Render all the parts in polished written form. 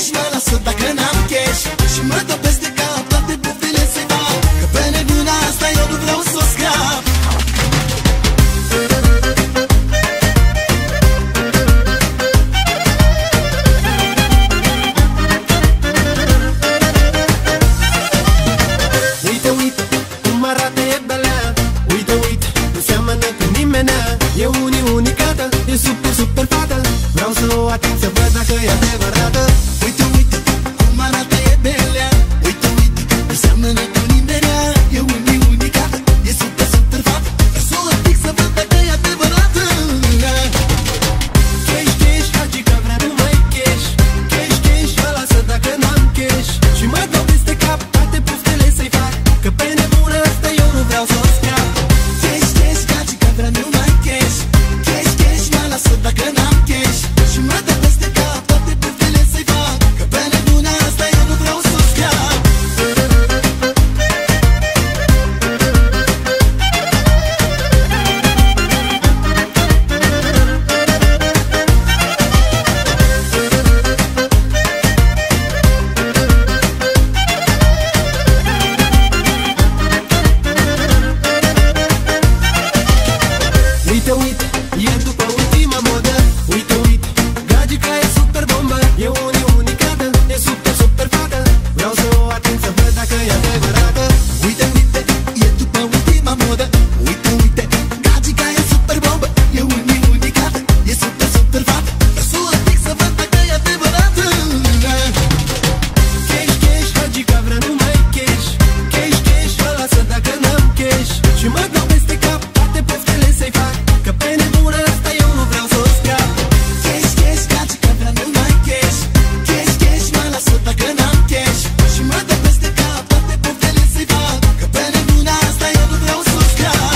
cash, mă lasă dacă n-am cash. Și mă dă peste cap, toate poftele se fac, că pe nebuna asta eu nu vreau să o scap. Uite, uite, cum arată e belea. Uite, uite, nu seamănă cu nimenea. E unicată, e super, super fată. Vreau să o ating, să văd dacă e adevărată. Uite, uite, cum arată e belea. Uite, uite, nu seamănă cu nimenea. E unicată, e super, super fată. Vreau să o ating, să văd dacă e adevărată. Cash, cash, hagica vrea numai cash. Cash, cash, mă lasă dacă n-am cash. Și mă dau peste cap, toate poftele să-i fac, că pe nebună asta eu nu vreau să o scap. Cash, cash, hagica vrea numai cash. Cash, cash, mă lasă dacă n-am cash. Și mă dă peste cap, toate poftele să-i fac, că pe nebuna asta eu nu vreau să o scap. Uite, uite, e după ultima modă. Uite, uite, gagica e super bombă. E unicată, e super, super fată. Vreau să o ating, să văd dacă e adevărată. Uite, uite, e după ultima modă. Uite, uite, gagica e super bombă. E unicată, e super, super fată. Vreau să o ating, să văd dacă e adevărată. Cash, cash, hagica vrea numai cash. Cash, cash, mă lasă dacă n-am cash. Și mă dau peste cap, toate poftele să-i fac, că pe nebună asta eu nu vreau să o scap. Cash, cash, gagica vrea numai cash. Cash, cash, mă lasă dacă n-am cash. Și mă dă peste cap, toate poftele să-i fac, că pe nebuna asta eu nu vreau să o scap.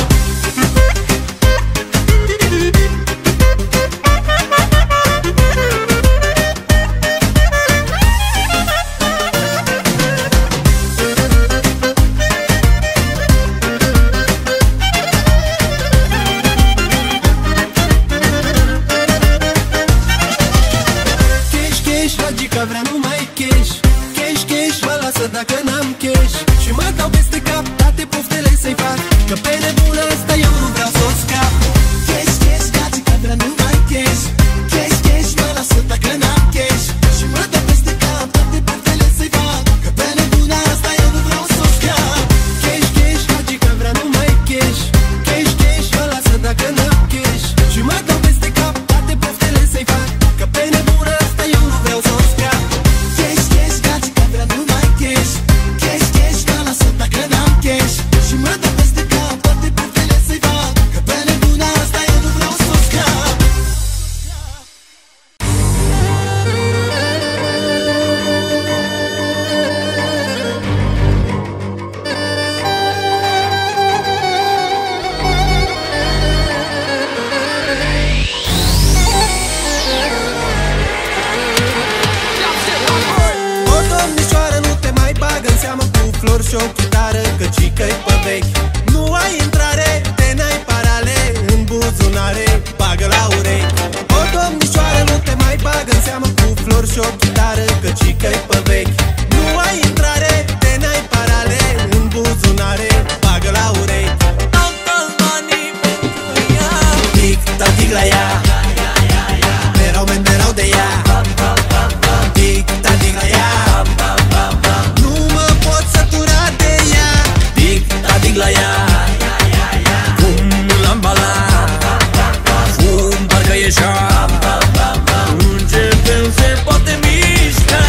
Cash, cash, hagica vrea numai cash. Cash, cash, mă lasă dacă n-am cash. Și mă dau peste cap, toate poftele să-i fac, că pe nebună asta eu nu vreau să o scap. Cash, cash, gagica vrea numai cash. Cash, cash, mă lasă dacă n-am cash. Și mă dă peste cap, toate poftele să-i fac, că pe nebuna asta eu nu vreau să o scap. Cash, cash, hagica vrea numai cash. Cash, cash, mă lasă dacă n-am cash. Și mă dau peste cap, toate poftele să-i fac, că pe nebună asta eu nu vreau să o scap. Cash, cash, gagica vrea numai cash. Cash, cash, mă lasă dacă n-am cash. Și mă dă peste cap, toate poftele să-i fac, că pe nebuna asta eu nu vreau să o scap. O domnișoară nu te mai bagă în seamă cu flori și o chitară, căcică-i pe vechi. Nu ai intrare, te n-ai parale în buzunare, bagă la urechi. O domnișoară nu te mai bagă în seamă cu flori și o chitară, căcică-i pe vechi. Nu ai intrare, te n-ai parale în buzunare, bagă la urechi. Toți banii pentru ea. Tic-tac la ea, merau de ea. Tic-tac la ea, nu mă pot sătura de ea. Tic-tac la ea. Cum l-am balat, cum parcă ieșea. Începem, se poate mișca.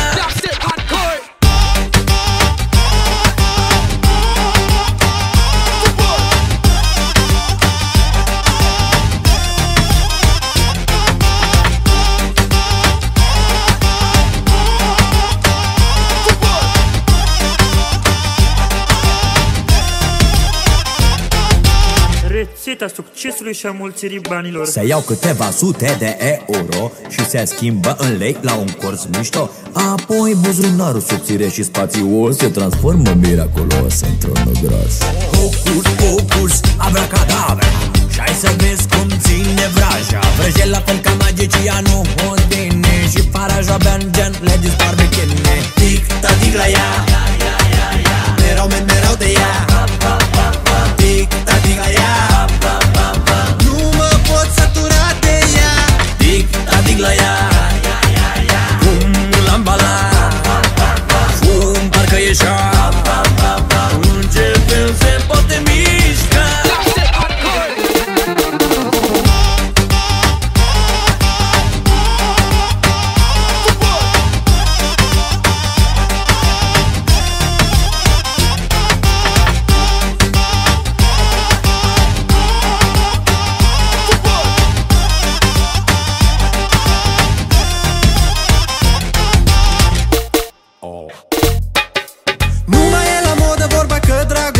Rețeta succesului și a mulțirii banilor. Se iau câteva sute de euro și se schimbă în lei la un curs mișto. Apoi buzunarul subțire și spațios se transformă miraculos într-un gros. Hocus pocus, abracadabra, și hai să vezi cum ține vraja. Vrăjel la fel ca magicianul Houdini și faraja Ben Gen le dispar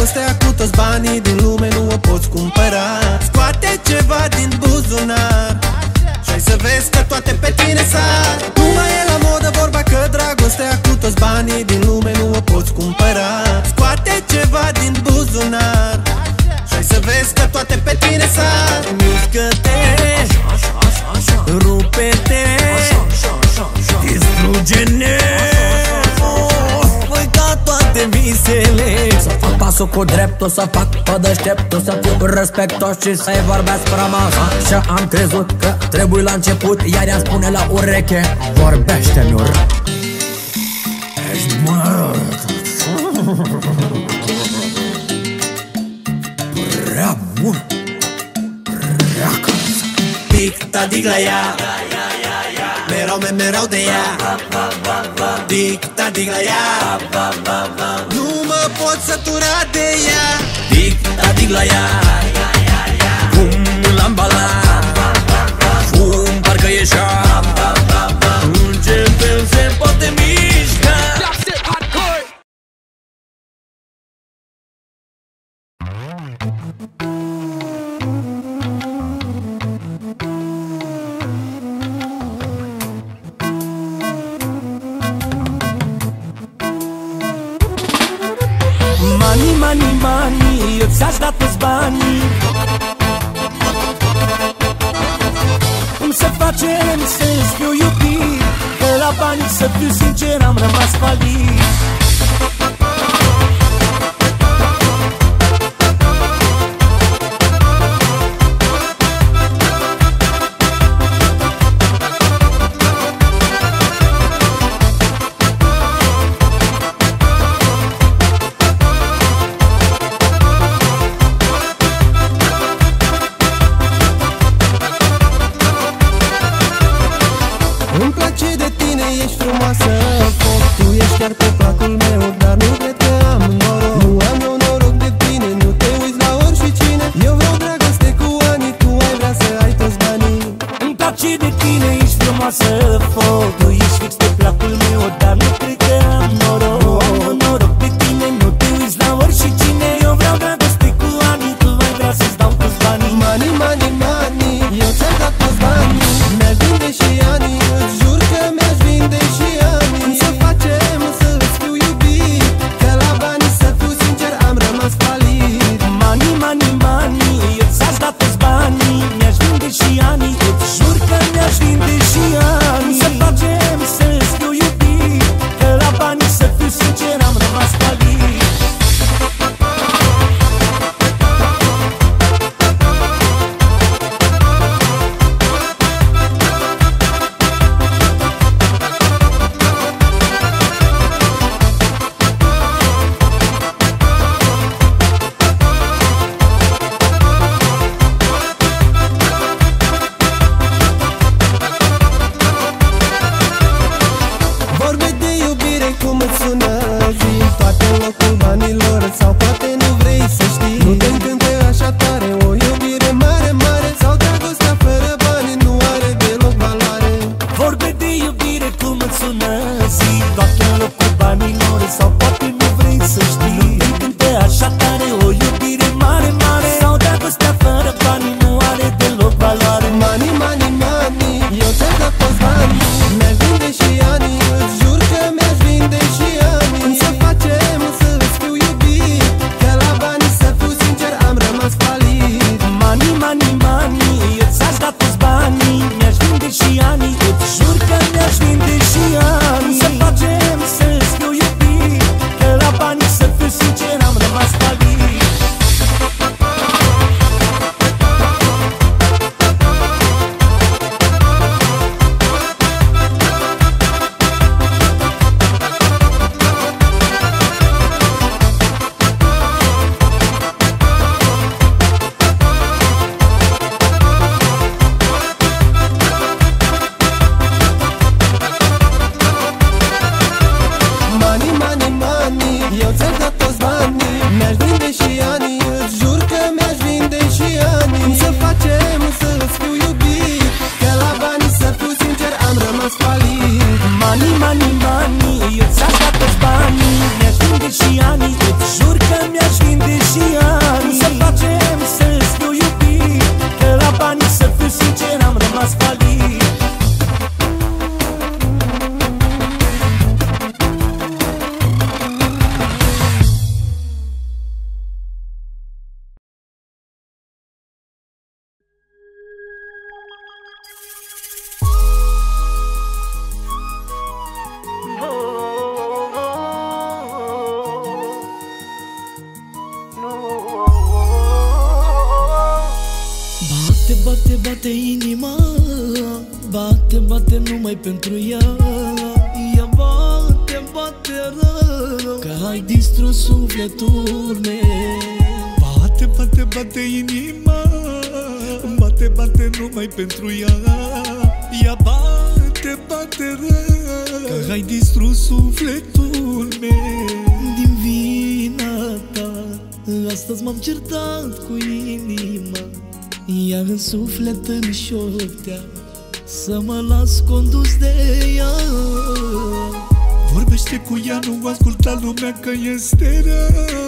dragostea cu toți banii din lume nu o poți cumpăra. Scoate ceva din buzunar și hai să vezi că toate pe tine sar. Nu mai e la modă vorba că dragostea cu toți banii din lume nu o poți cumpăra. Scoate ceva din buzunar și hai să vezi că toate pe tine sar. Mișcă-te, rupe-te, distruge-ne, uita toate visele. Să fac pasul cu dreptul, să fac pe deșteptul, să fiu respectos și să-i vorbesc frumos. Așa am crezut că trebuie la început, iar ea spune la ureche: vorbește-mi urât. Ești mărt, prea bun, prea călăsă. Tic-tac la ea, mereu de ea. Tic-tac la ea, nu mă pot sătura de ea. Tic-tac la ea, cum l-am balat, cum parcă ieșea, începem se poate mișca. Money, money, money, eu ți-aș da toți banii. Cum să facem să-ți fiu iubit? Că la bani, să fiu sincer, am rămas falit. Îmi place de tine, ești frumoasă, foc. Tu ești chiar pe placul meu, dar nu cred că am noroc. Nu am eu noroc de tine, nu te uiți la oricine. Eu vreau dragoste cu ani, tu ai vrea să ai toți banii. Îmi place de tine, ești frumoasă, foc. Tu ești fix pe placul meu, dar nu cred că am noroc. Nu am eu noroc de tine, nu te uiți la oricine. Eu vreau dragoste cu ani, tu ai vrea să-ți dau toți banii. Money, money, money, eu ți-am dat toți banii. Mi-aș vinde și ani, îți jur că mi-aș vinde și ani. Cum să facem să-ți fiu iubit? Că la bani, să fiu sincer, am rămas falit. Money, money, money, eu ți-aș da toți banii. Mi-aș vinde și ani, îți jur că mi-aș vinde și ani. Cum să facem să-ți fiu iubit? bate, bate inima, bate, bate numai pentru ea. Ea bate, bate rău, că ai distrus sufletul meu. Bate, bate, bate inima, bate, bate numai pentru ea. Ea bate, bate rău, că ai distrus sufletul meu. Din vina ta astăzi m-am certat cu inima. Ea în suflet îmi șoptea să mă las condus de ea. Vorbește cu ea, nu asculta lumea că este rea.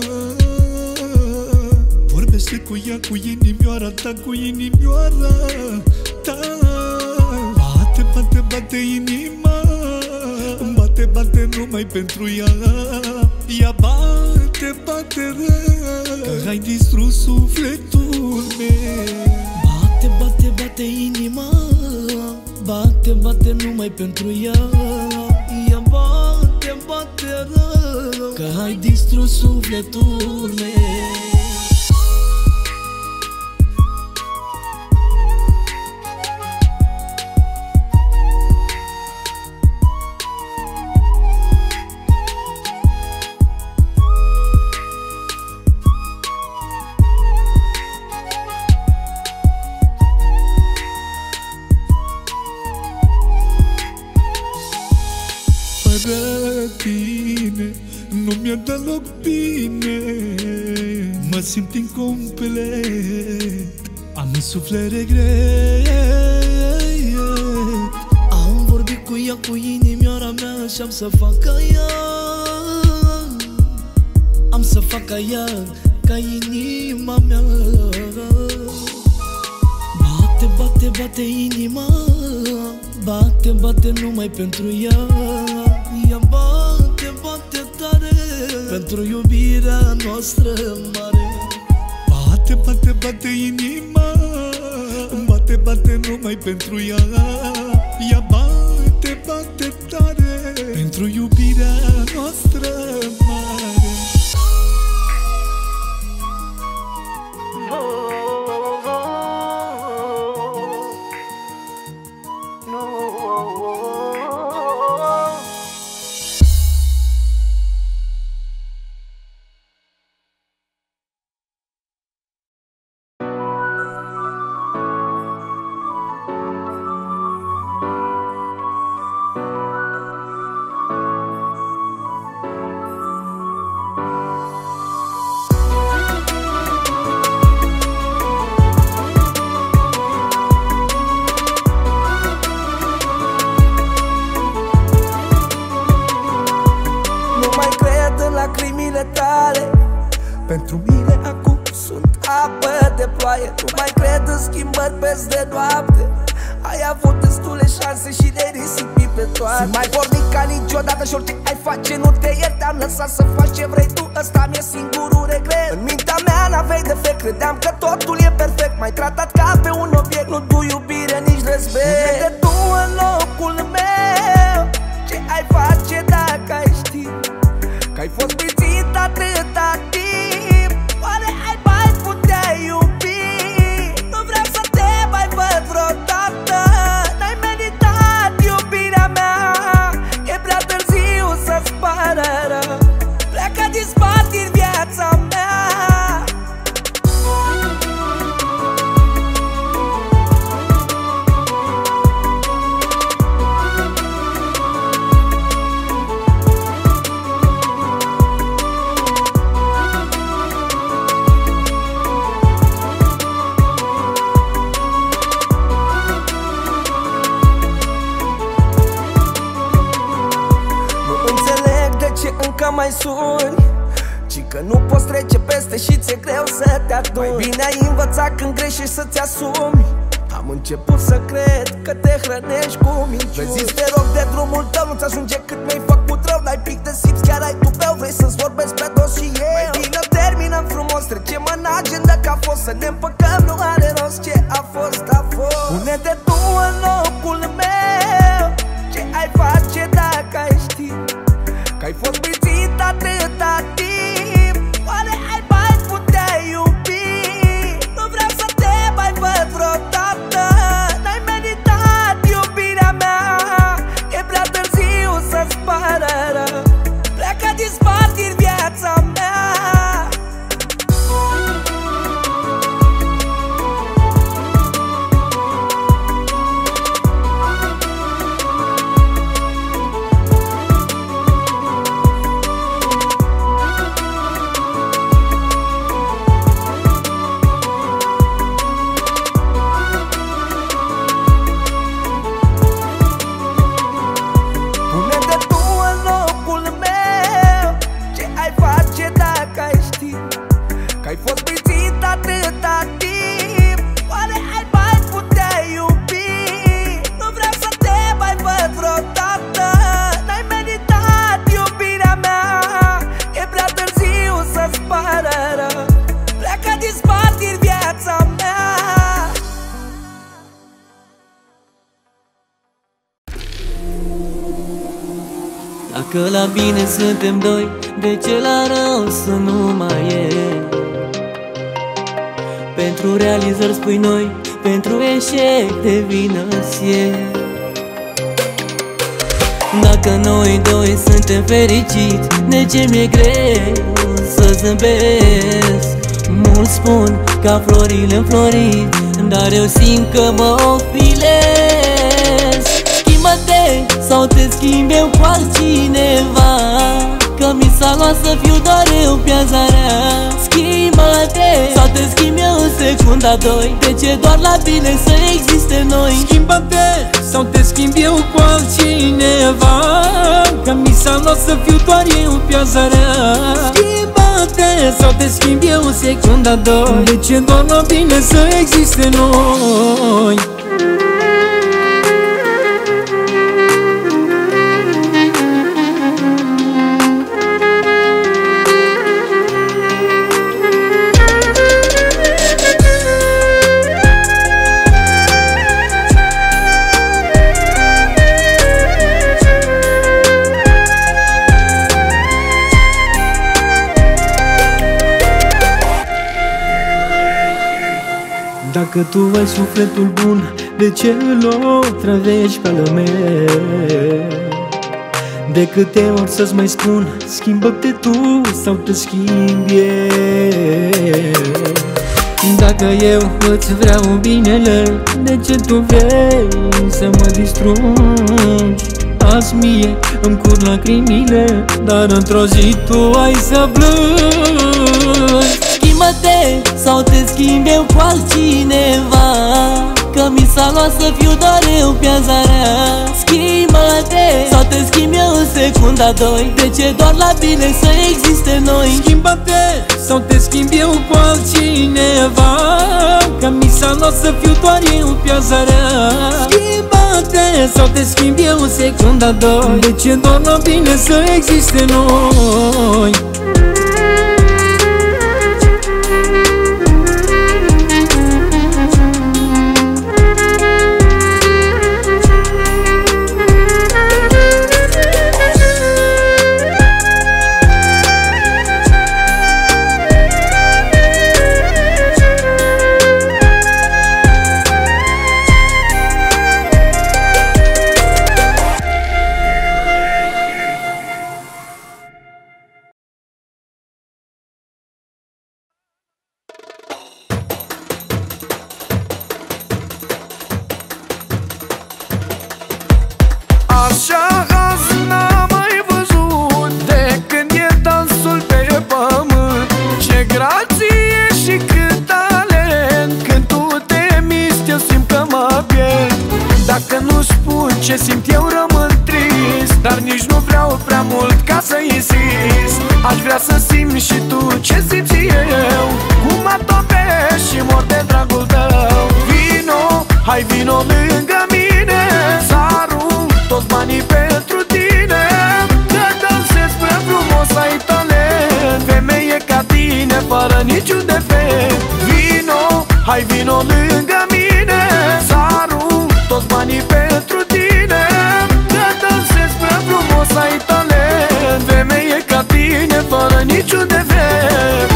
Vorbește cu ea, cu inimioara ta, cu inimioara ta. Bate, bate, bate inima, bate, bate numai pentru ea. Ea bate, bate rău, că ai distrus sufletul meu. Bate, bate, bate inima, bate, bate numai pentru ea. Ea bate, bate rău, că ai distrus sufletul meu. Fără tine nu mi-e deloc bine. Mă simt incomplet, am în suflet regret. Am vorbit cu ea, cu inimioara mea, și am să fac ca ea. Am să fac ca ea, ca inima mea. Bate, bate, bate inima, bate, bate numai pentru ea. Ea bate, bate tare pentru iubirea noastră mare. Bate, bate, bate inima, bate, bate numai pentru ea. Ea bate, bate tare pentru iubirea noastră mare. Pentru mine acum sunt apă de ploaie. Nu mai cred în schimbări peste noapte. Ai avut destule șanse și le risipi pe toate. Sunt mai pornic ca niciodată și orice ai face nu te iert. Te-am lăsat să faci ce vrei tu, ăsta mi-e singurul regret. În mintea mea n-aveai defect, credeam că totul e perfect. M-ai tratat ca pe un obiect, nu tu iubire, nici respect. Nu de tu în locul meu, ce ai face dacă ai ști că ai fost bițit atâta timp? Oare ai mai putea iubi? Nu vreau să te mai văd vreodată. N-ai meritat iubirea mea, e prea târziu să-ți pară rău. Pleacă din spate în viața mea. Încă mai suni, ci că nu poți trece peste și ți-e greu să te aduni. Mai bine ai învățat când greșești să-ți asumi. Am început să cred că te hrănești cu minciuni. Vezi, te rog de drumul tău, nu-ți ajunge cât mi-ai făcut rău. N-ai pic de simți, chiar ai tupeu, vrei să-ți vorbesc pe dos și eu. Mai bine terminăm frumos, trecem în agenda că a fost. Să ne împăcăm, nu are rost, ce a fost, a fost. Pune-te tu în locul meu, ce ai face dacă ai ști că ai fost bițit atâta timp? Oare ai mai putea iubi? Nu vreau să te mai văd vreodată. Dacă la bine suntem doi, de ce la rău să nu mai e? Pentru realizări spui noi, pentru eșec de vină ție. Dacă noi doi suntem fericiți, de ce mi-e greu să zâmbesc? Mulți spun ca florile înflorit, dar eu simt că mă ofilesc. Schimbă-te sau te schimb eu cu altcineva, că mi s-a luat să fiu doar eu piața rea. Schimbă-te sau te schimb eu în secunda doi, de ce doar la bine să existe noi? Schimbă-te sau te schimb eu cu altcineva, că mi s-a luat să fiu doar eu piața rea. Schimbă-te sau te schimb eu în secunda doi, de ce doar la bine să existe noi? Dacă tu ai sufletul bun, de ce îl otrăvești pe ale meu? De câte ori să-ți mai spun, schimbă-te tu sau te schimb eu? Dacă eu îți vreau binele, de ce tu vrei să mă distrugi? Azi mie îmi curg lacrimile, dar într-o zi tu ai să plângi. Schimbă-te sau te schimb eu cu altcineva, că mi s-a luat să fiu doar eu piața rea. Schimbă-te sau te schimb eu în secunda doi, de ce doar la bine să existe noi? Schimbă-te sau te schimb eu cu altcineva, că mi s-a luat să fiu doar eu piața rea. Schimbă-te sau te schimb eu în secunda doi, de ce doar la bine să existe noi? Așa azi n-am mai văzut de când e dansul pe pământ. Ce grație și cât talent, când tu te miști eu simt că mă pierd. Dacă nu spun ce simt eu rămân trist, dar nici nu vreau prea mult ca să insist. Aș vrea să simți și tu ce simți eu, cum mă topești și mor de dragul tău. Vino, hai vino lângă mine, să arunc toți banii pentru tine, că dansez prea frumos, ai talent. Femeie ca tine, fără niciun defect. Vino, hai vino lângă mine, să arunc toți banii pentru tine, că dansez prea frumos, ai talent. Femeie ca tine, fără niciun defect.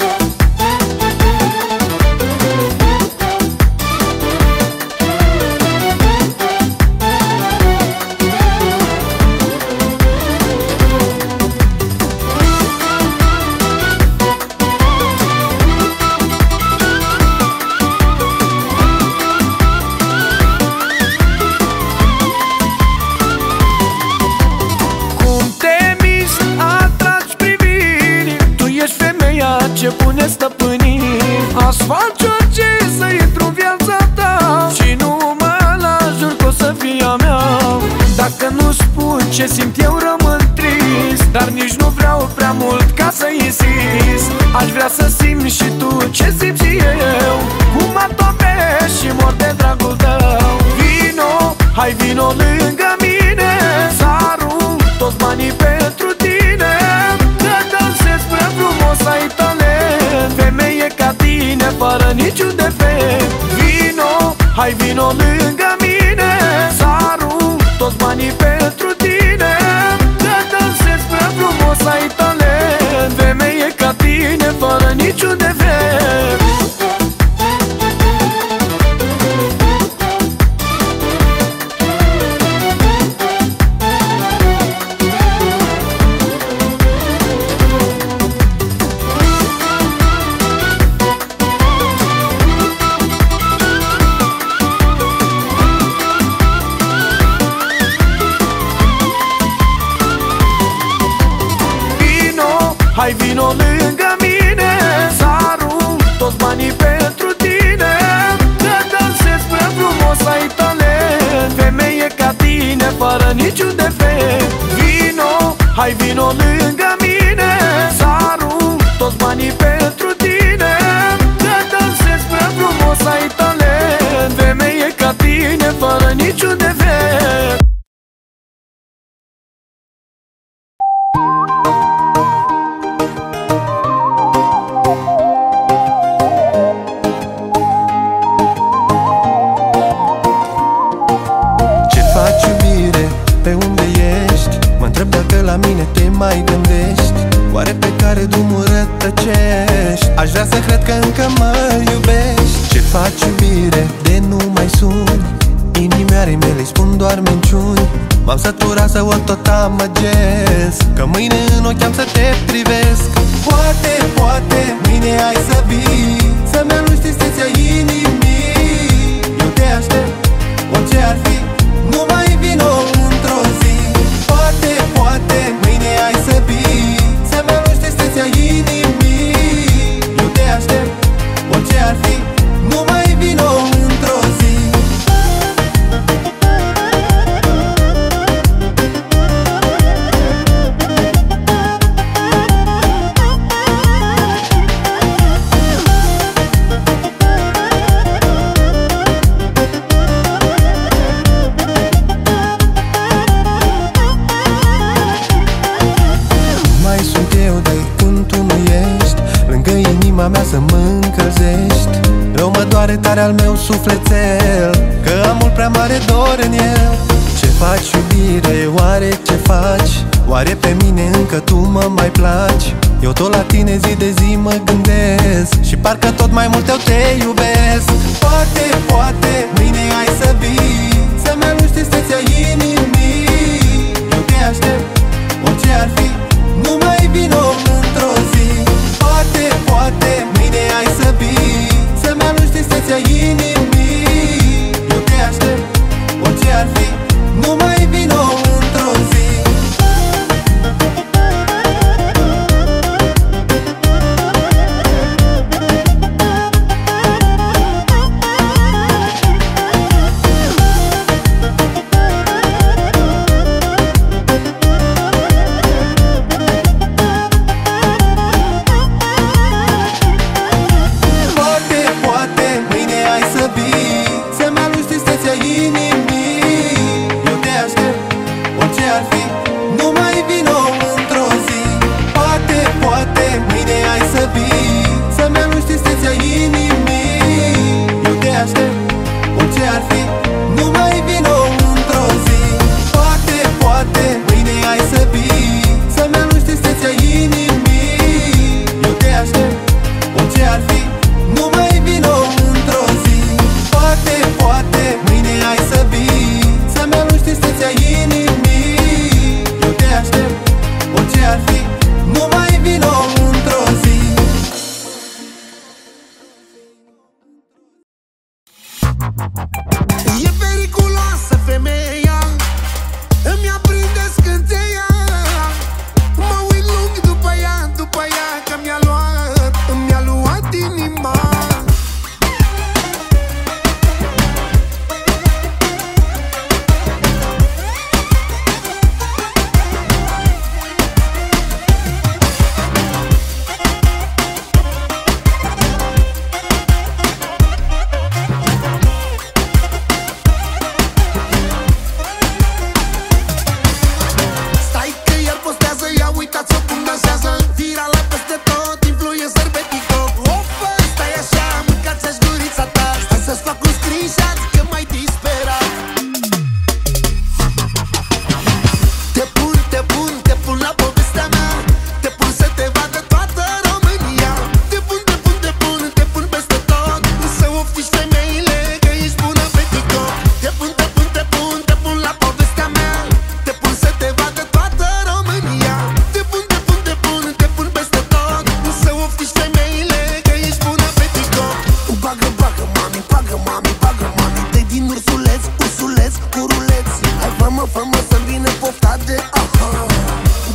Ce pune stăpânii, aș face orice să intru în viața ta, și nu mă las, jur că o să fie a mea. Dacă nu spun ce simt eu rămân trist, dar nici nu vreau prea mult ca să insist. Aș vrea să simți și tu ce simți eu, cum mă topești și mor de dragul tău. Vino, hai vino lângă mine, să arunc toți banii pentru tine, că dansez prea frumos, ai talent. Femeie ca tine, fără niciun defect. Vino, hai vino lângă mine, să arunc toți banii pentru tine, că hai vino lângă mine, să arunc toți banii pentru tine, că dansez prea frumos, ai talent, femeie ca tine, fără niciun defect. Vino, hai vino lângă mine, să arunc toți banii pentru tine, că dansez prea frumos, ai talent, femeie ca tine, fără niciun defect. La mine te mai gândești? Oare pe care drumul rătăcești? Aș vrea să cred că încă mă iubești. Ce faci, iubire, de nu mai suni? Inimioarei mele îi spun doar minciuni. M-am săturat să o tot amăgesc, că mâine în ochi am să te privesc. Poate, poate, mâine ai să vii, să-mi alungi tristețea inimii. Eu te aștept, orice ar fi, nu mai vino într-o zi. Poate, poate, mâine ai să vii, să-mi alungi tristețea inimii. Eu te aștept, orice ar fi, nu mai vino într-o zi. Mea să mă încălzești. Rău mă doare tare al meu sufletel, că am mult prea mare dor în el. Ce faci, iubire, oare ce faci? Oare pe mine încă tu mă mai placi? Eu tot la tine zi de zi mă gândesc, și parcă tot mai mult eu te iubesc. Poate, poate, mâine ai să vii, să-mi alungi tristețea inimii. Eu te aștept, orice ar fi, nu mai vino într-o zi. Poate, poate, mâine ai să vii, să-mi alungi tristețea inimii. Eu te aștept, orice ar fi, nu mai vino într-o zi. E periculoasă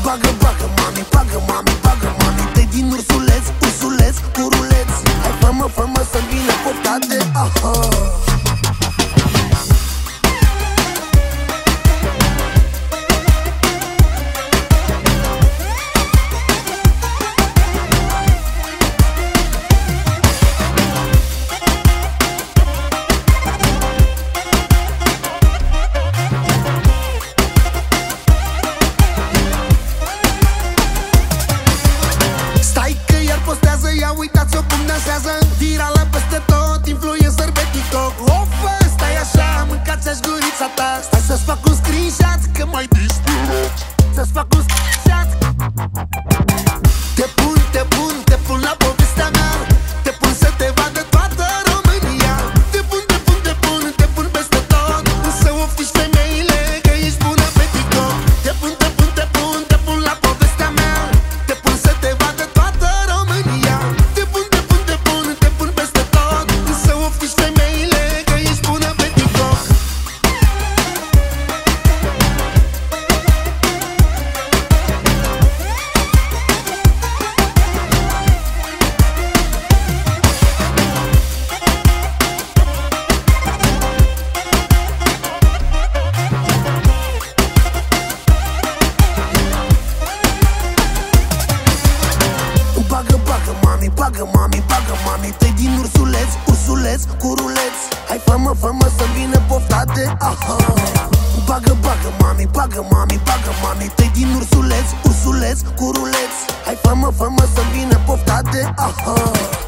Bagă, bagă, mami, bagă, mami, bagă, mami. Te din ursuleț, ursuleț cu ruleț. Hai, fă-mă, fă-mă să-mi vină pofta de aha. Uitați-o cum dansează, virală peste tot, influencer pe TikTok. Of, stai așa, mâncați-aș gurița ta. Stai să-ți fac un screenshot, că mai dispărut. Să-ți fac un screenshot. Te pun, te pun, te pun la povestea mea. Te pun să te vadă toată România. Te pun, te pun, te pun, te pun peste tot. Să oftici femeile că ești bună pe TikTok. Te pun, te pun, te pun, te pun la povestea mea. Te pun să te vadă toată România. Bagă, mami, bagă, mami. Te din ursuleț, ursuleț cu ruleț. Hai, fă-mă, fă-mă să-mi vină pofta de aha. Bagă, bagă, mami, bagă, mami, bagă, mami. Te din ursuleț, ursuleț cu ruleț. Hai, fă-mă, fă-mă să-mi vină pofta de aha.